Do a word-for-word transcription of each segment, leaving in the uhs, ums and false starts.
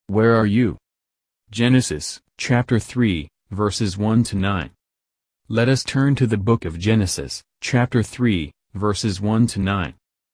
Where are you? Genesis, chapter three, verses one to nine. Let us turn to the book of Genesis, chapter three, verses one to nine.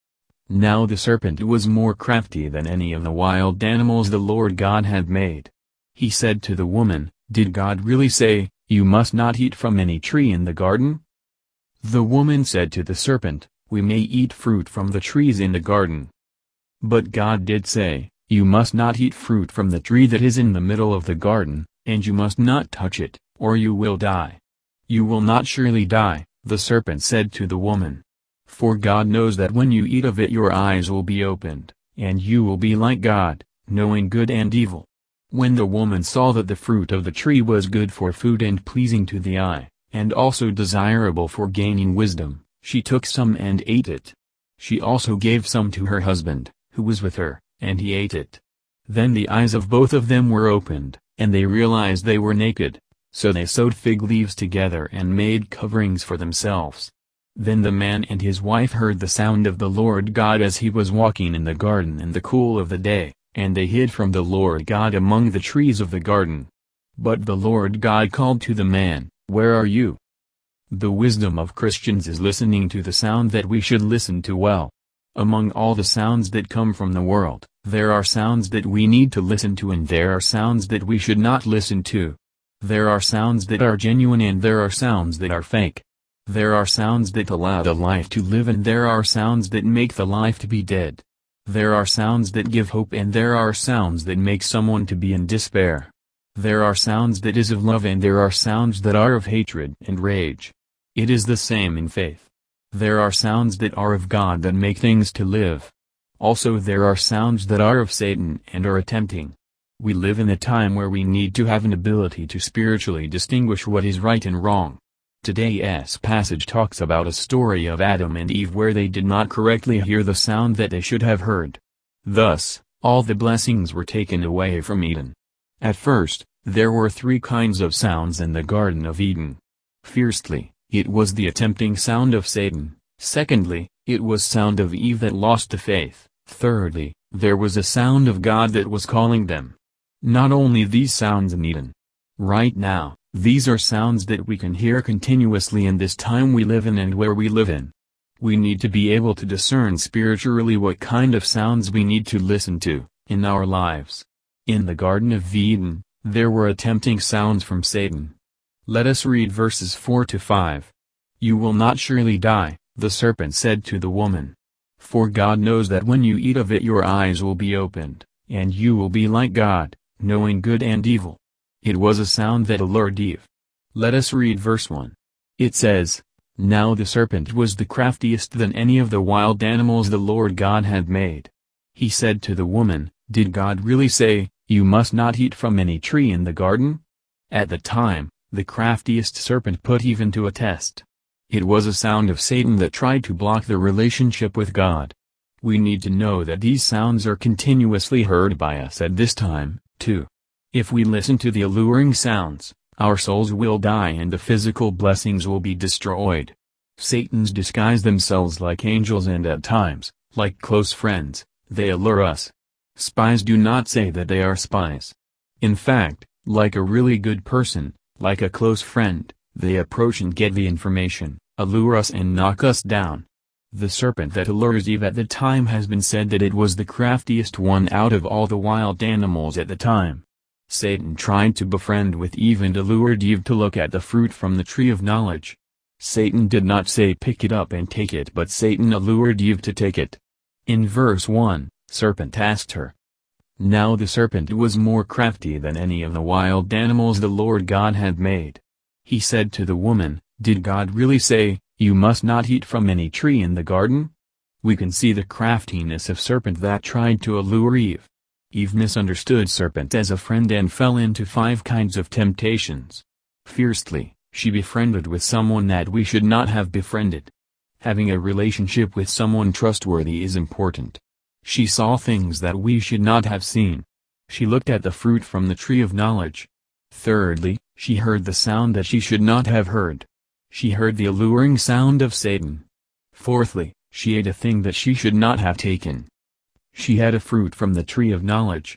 Now the serpent was more crafty than any of the wild animals the Lord God had made. He said to the woman, "Did God really say, 'You must not eat from any tree in the garden'?" The woman said to the serpent, "We may eat fruit from the trees in the garden. But God did say, 'You must not eat fruit from the tree that is in the middle of the garden, and you must not touch it, or you will die.'" "You will not surely die," the serpent said to the woman. "For God knows that when you eat of it your eyes will be opened, and you will be like God, knowing good and evil." When the woman saw that the fruit of the tree was good for food and pleasing to the eye, and also desirable for gaining wisdom, she took some and ate it. She also gave some to her husband, who was with her, and he ate it. Then the eyes of both of them were opened, and they realized they were naked. So they sewed fig leaves together and made coverings for themselves. Then the man and his wife heard the sound of the Lord God as he was walking in the garden in the cool of the day, and they hid from the Lord God among the trees of the garden. But the Lord God called to the man, "Where are you?" The wisdom of Christians is listening to the sound that we should listen to well. Among all the sounds that come from the world, there are sounds that we need to listen to and there are sounds that we should not listen to. There are sounds that are genuine and there are sounds that are fake. There are sounds that allow the life to live and there are sounds that make the life to be dead. There are sounds that give hope and there are sounds that make someone to be in despair. There are sounds that is of love and there are sounds that are of hatred and rage. It is the same in faith. There are sounds that are of God that make things to live. Also there are sounds that are of Satan and are attempting. We live in a time where we need to have an ability to spiritually distinguish what is right and wrong. Today's passage talks about a story of Adam and Eve where they did not correctly hear the sound that they should have heard. Thus, all the blessings were taken away from Eden. At first, there were three kinds of sounds in the Garden of Eden. Firstly, it was the attempting sound of Satan. Secondly, it was sound of Eve that lost the faith. Thirdly, there was a sound of God that was calling them. Not only these sounds in Eden. Right now, these are sounds that we can hear continuously in this time we live in and where we live in. We need to be able to discern spiritually what kind of sounds we need to listen to, in our lives. In the Garden of Eden, there were tempting sounds from Satan. Let us read verses four to five. "You will not surely die," the serpent said to the woman. "For God knows that when you eat of it your eyes will be opened, and you will be like God, knowing good and evil." It was a sound that allured Eve. Let us read verse one. It says, "Now the serpent was the craftiest than any of the wild animals the Lord God had made. He said to the woman, 'Did God really say, you must not eat from any tree in the garden?'" At the time, the craftiest serpent put Eve to a test. It was a sound of Satan that tried to block the relationship with God. We need to know that these sounds are continuously heard by us at this time, too. If we listen to the alluring sounds, our souls will die and the physical blessings will be destroyed. Satans disguise themselves like angels and at times, like close friends, they allure us. Spies do not say that they are spies. In fact, like a really good person, like a close friend, they approach and get the information, allure us and knock us down. The serpent that allures Eve at the time has been said that it was the craftiest one out of all the wild animals at the time. Satan tried to befriend with Eve and allured Eve to look at the fruit from the tree of knowledge. Satan did not say pick it up and take it, but Satan allured Eve to take it. In verse one, serpent asked her. Now the serpent was more crafty than any of the wild animals the Lord God had made. He said to the woman, "Did God really say, 'You must not eat from any tree in the garden'?" We can see the craftiness of serpent that tried to allure Eve. Eve misunderstood serpent as a friend and fell into five kinds of temptations. Firstly, she befriended with someone that we should not have befriended. Having a relationship with someone trustworthy is important. She saw things that we should not have seen. She looked at the fruit from the tree of knowledge. Thirdly, she heard the sound that she should not have heard. She heard the alluring sound of Satan. Fourthly, she ate a thing that she should not have taken. She had a fruit from the tree of knowledge.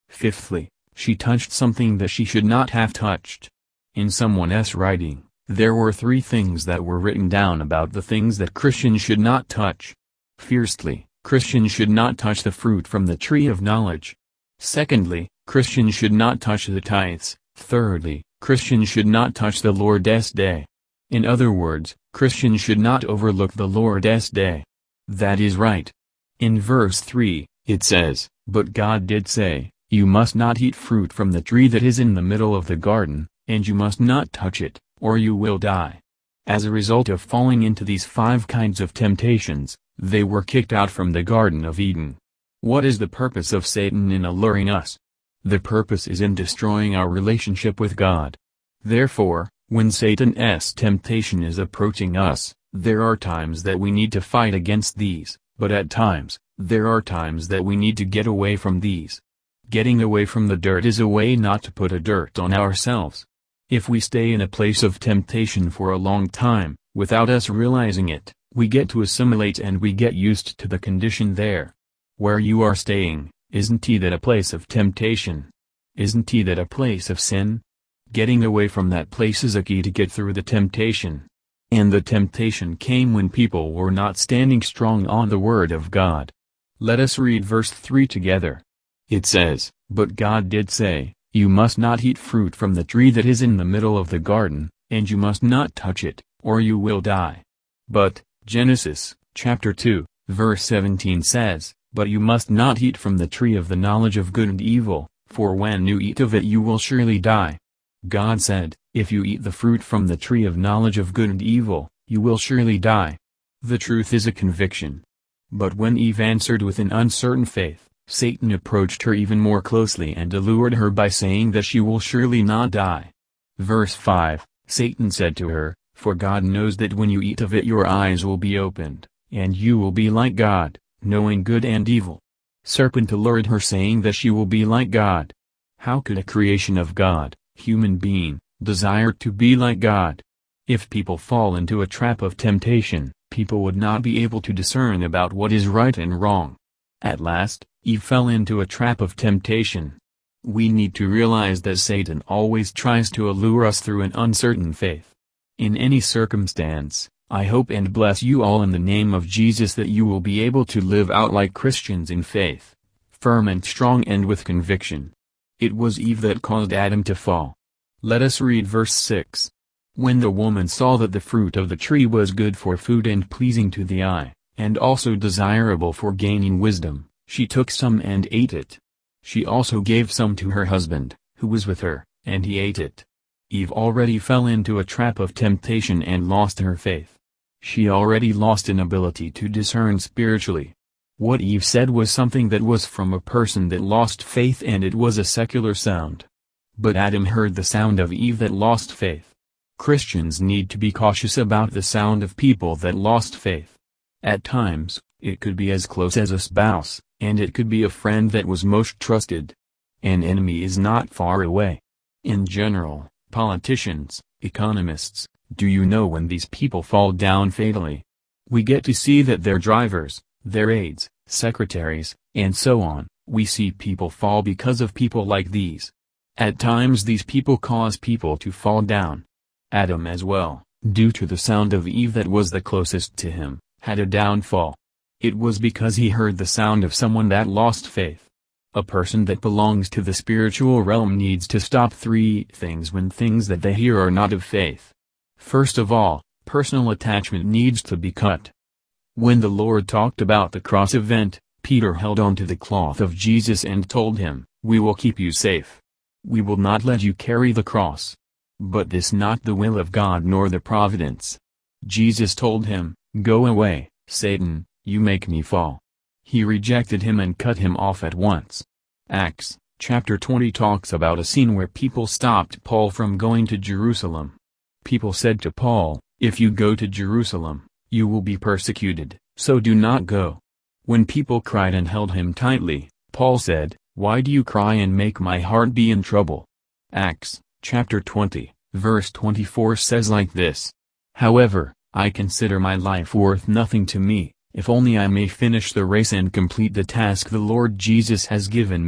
Fifthly, she touched something that she should not have touched. In someone's writing, there were three things that were written down about the things that Christians should not touch. Firstly, Christians should not touch the fruit from the tree of knowledge. Secondly, Christians should not touch the tithes. Thirdly, Christians should not touch the Lord's Day. In other words, Christians should not overlook the Lord's Day. That is right. In verse three, it says, "But God did say, you must not eat fruit from the tree that is in the middle of the garden, and you must not touch it, or you will die." As a result of falling into these five kinds of temptations, they were kicked out from the Garden of Eden. What is the purpose of Satan in alluring us? The purpose is in destroying our relationship with God. Therefore, when Satan's temptation is approaching us, there are times that we need to fight against these, but at times, there are times that we need to get away from these. Getting away from the dirt is a way not to put a dirt on ourselves. If we stay in a place of temptation for a long time, without us realizing it, we get to assimilate and we get used to the condition there. Where you are staying, isn't that a place of temptation? Isn't that a place of sin? Getting away from that place is a key to get through the temptation. And the temptation came when people were not standing strong on the Word of God. Let us read verse three together. It says, "But God did say, you must not eat fruit from the tree that is in the middle of the garden, and you must not touch it, or you will die." But, Genesis, chapter two, verse seventeen says, "But you must not eat from the tree of the knowledge of good and evil, for when you eat of it you will surely die." God said, if you eat the fruit from the tree of knowledge of good and evil, you will surely die. The truth is a conviction. But when Eve answered with an uncertain faith, Satan approached her even more closely and allured her by saying that she will surely not die. Verse five, Satan said to her, "For God knows that when you eat of it your eyes will be opened, and you will be like God, knowing good and evil." Serpent allured her saying that she will be like God. How could a creation of God, human being, desire to be like God? If people fall into a trap of temptation, people would not be able to discern about what is right and wrong. At last, Eve fell into a trap of temptation. We need to realize that Satan always tries to allure us through an uncertain faith. In any circumstance, I hope and bless you all in the name of Jesus that you will be able to live out like Christians in faith, firm and strong and with conviction. It was Eve that caused Adam to fall. Let us read verse six. "When the woman saw that the fruit of the tree was good for food and pleasing to the eye, and also desirable for gaining wisdom, she took some and ate it. She also gave some to her husband, who was with her, and he ate it." Eve already fell into a trap of temptation and lost her faith. She already lost an ability to discern spiritually. What Eve said was something that was from a person that lost faith, and it was a secular sound. But Adam heard the sound of Eve that lost faith. Christians need to be cautious about the sound of people that lost faith. At times, it could be as close as a spouse, and it could be a friend that was most trusted. An enemy is not far away. In general, politicians, economists, do you know when these people fall down fatally? We get to see that their drivers, their aides, secretaries, and so on, we see people fall because of people like these. At times these people cause people to fall down. Adam as well, due to the sound of Eve that was the closest to him, had a downfall. It was because he heard the sound of someone that lost faith. A person that belongs to the spiritual realm needs to stop three things when things that they hear are not of faith. First of all, personal attachment needs to be cut. When the Lord talked about the cross event, Peter held on to the cloth of Jesus and told him, "We will keep you safe. We will not let you carry the cross. But this not the will of God nor the providence." Jesus told him, "Go away, Satan, you make me fall." He rejected him and cut him off at once. Acts, chapter twenty talks about a scene where people stopped Paul from going to Jerusalem. People said to Paul, "If you go to Jerusalem, you will be persecuted, so do not go." When people cried and held him tightly, Paul said, "Why do you cry and make my heart be in trouble?" Acts, chapter twenty, verse twenty-four says like this, "However, I consider my life worth nothing to me, if only I may finish the race and complete the task the Lord Jesus has given me,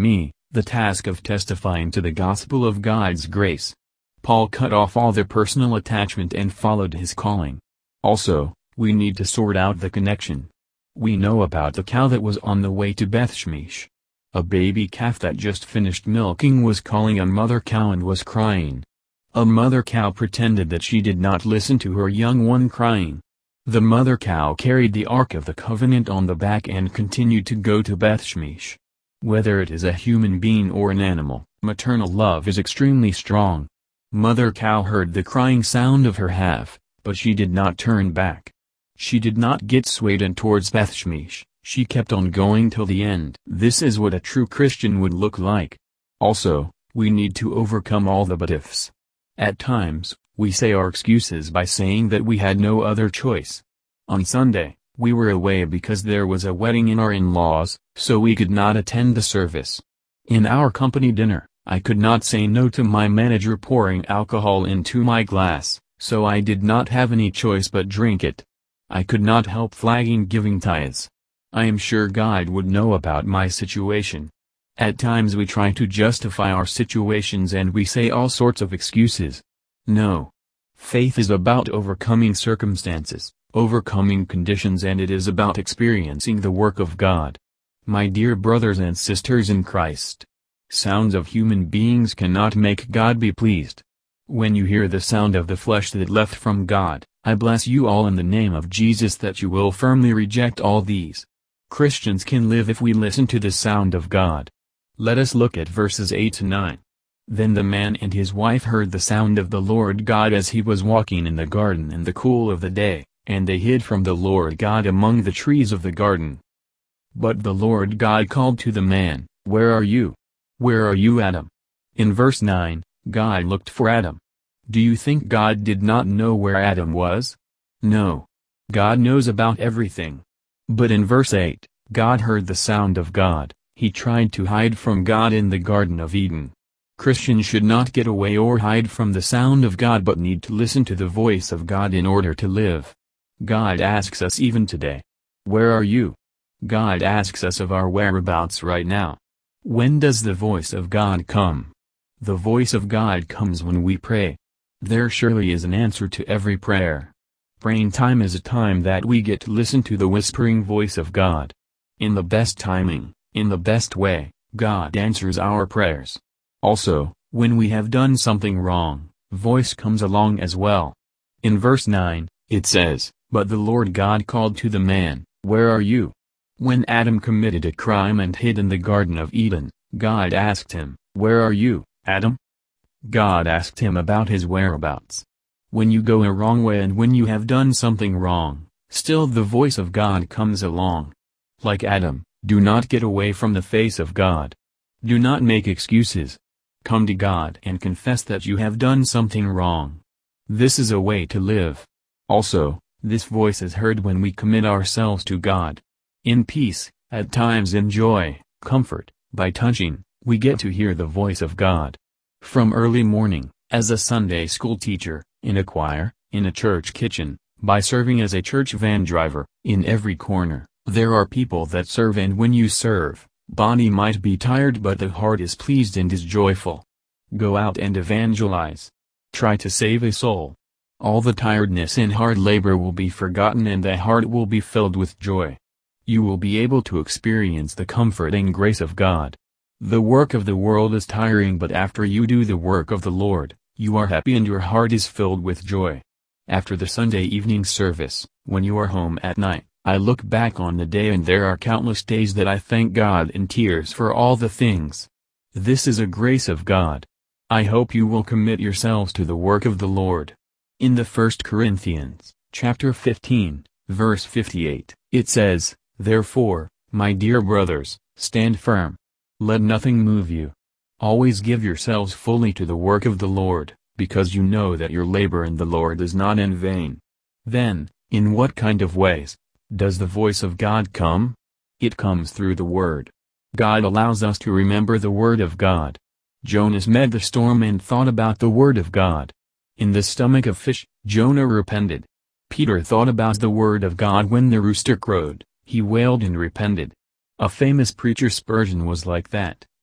the task of testifying to the gospel of God's grace. Paul cut off all the personal attachment and followed his calling. Also, we need to sort out the connection. We know about the cow that was on the way to Bethshemesh. A baby calf that just finished milking was calling a mother cow and was crying. A mother cow pretended that she did not listen to her young one crying. The mother cow carried the Ark of the Covenant on the back and continued to go to Bethshemesh. Whether it is a human being or an animal, maternal love is extremely strong. Mother cow heard the crying sound of her calf, but she did not turn back. She did not get swayed and towards Bethshemesh, she kept on going till the end. This is what a true Christian would look like. Also, we need to overcome all the but-ifs. At times, we say our excuses by saying that we had no other choice. On Sunday, we were away because there was a wedding in our in-laws, so we could not attend the service. In our company dinner, I could not say no to my manager pouring alcohol into my glass, so I did not have any choice but drink it. I could not help flagging giving tithes. I am sure God would know about my situation. At times we try to justify our situations and we say all sorts of excuses. No. Faith is about overcoming circumstances, overcoming conditions, and it is about experiencing the work of God. My dear brothers and sisters in Christ, sounds of human beings cannot make God be pleased. When you hear the sound of the flesh that left from God, I bless you all in the name of Jesus that you will firmly reject all these. Christians can live if we listen to the sound of God. Let us look at verses eight to nine. Then the man and his wife heard the sound of the Lord God as he was walking in the garden in the cool of the day, and they hid from the Lord God among the trees of the garden. But the Lord God called to the man, "Where are you? Where are you, Adam?" In verse nine, God looked for Adam. Do you think God did not know where Adam was? No. God knows about everything. But in verse eight, God heard the sound of God. He tried to hide from God in the Garden of Eden. Christians should not get away or hide from the sound of God but need to listen to the voice of God in order to live. God asks us even today, "Where are you?" God asks us of our whereabouts right now. When does the voice of God come? The voice of God comes when we pray. There surely is an answer to every prayer. Praying time is a time that we get to listen to the whispering voice of God. In the best timing, in the best way, God answers our prayers. Also, when we have done something wrong, voice comes along as well. In verse nine, it says, "But the Lord God called to the man, 'Where are you?'" When Adam committed a crime and hid in the Garden of Eden, God asked him, "Where are you, Adam?" God asked him about his whereabouts. When you go a wrong way and when you have done something wrong, still the voice of God comes along. Like Adam, do not get away from the face of God. Do not make excuses. Come to God and confess that you have done something wrong. This is a way to live. Also, this voice is heard when we commit ourselves to God. In peace, at times in joy, comfort, by touching, we get to hear the voice of God. From early morning, as a Sunday school teacher, in a choir, in a church kitchen, by serving as a church van driver, in every corner, there are people that serve, and when you serve, body might be tired but the heart is pleased and is joyful. Go out and evangelize. Try to save a soul. All the tiredness and hard labor will be forgotten and the heart will be filled with joy. You will be able to experience the comfort and grace of God. The work of the world is tiring, but after you do the work of the Lord, you are happy and your heart is filled with joy. After the Sunday evening service, when you are home at night, I look back on the day and there are countless days that I thank God in tears for all the things. This is a grace of God. I hope you will commit yourselves to the work of the Lord. In the First Corinthians, chapter fifteen, verse fifty-eight, it says, "Therefore, my dear brothers, stand firm. Let nothing move you. Always give yourselves fully to the work of the Lord, because you know that your labor in the Lord is not in vain." Then, in what kind of ways does the voice of God come? It comes through the Word. God allows us to remember the Word of God. Jonas met the storm and thought about the Word of God. In the stomach of fish, Jonah repented. Peter thought about the Word of God when the rooster crowed, he wailed and repented. A famous preacher Spurgeon was like that,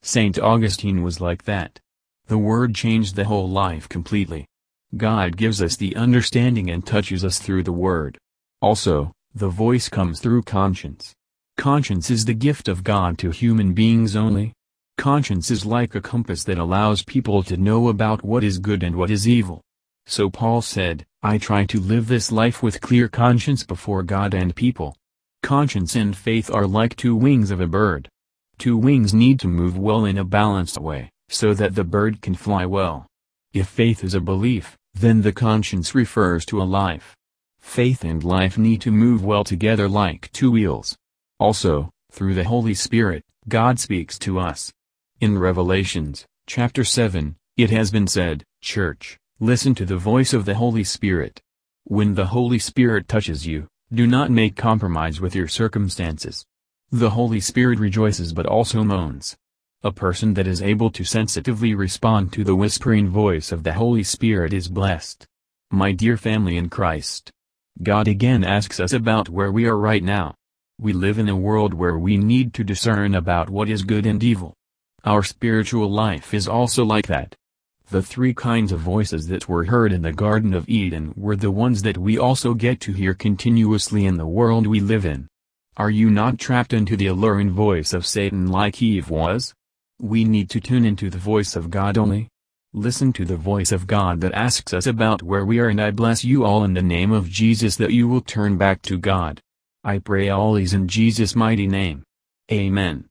Saint Augustine was like that. The Word changed the whole life completely. God gives us the understanding and touches us through the Word. Also, the voice comes through conscience. Conscience is the gift of God to human beings only. Conscience is like a compass that allows people to know about what is good and what is evil. So Paul said, I try to live this life with clear conscience before God and people. Conscience and faith are like two wings of a bird. Two wings need to move well in a balanced way, so that the bird can fly well. If faith is a belief, then the conscience refers to a life. Faith and life need to move well together like two wheels. Also, through the Holy Spirit, God speaks to us. In Revelations, chapter seven, it has been said, Church, listen to the voice of the Holy Spirit. When the Holy Spirit touches you, do not make compromise with your circumstances. The Holy Spirit rejoices but also moans. A person that is able to sensitively respond to the whispering voice of the Holy Spirit is blessed. My dear family in Christ, God again asks us about where we are right now. We live in a world where we need to discern about what is good and evil. Our spiritual life is also like that. The three kinds of voices that were heard in the Garden of Eden were the ones that we also get to hear continuously in the world we live in. Are you not trapped into the alluring voice of Satan like Eve was? We need to tune into the voice of God only. Listen to the voice of God that asks us about where we are, and I bless you all in the name of Jesus that you will turn back to God. I pray all these in Jesus' mighty name. Amen.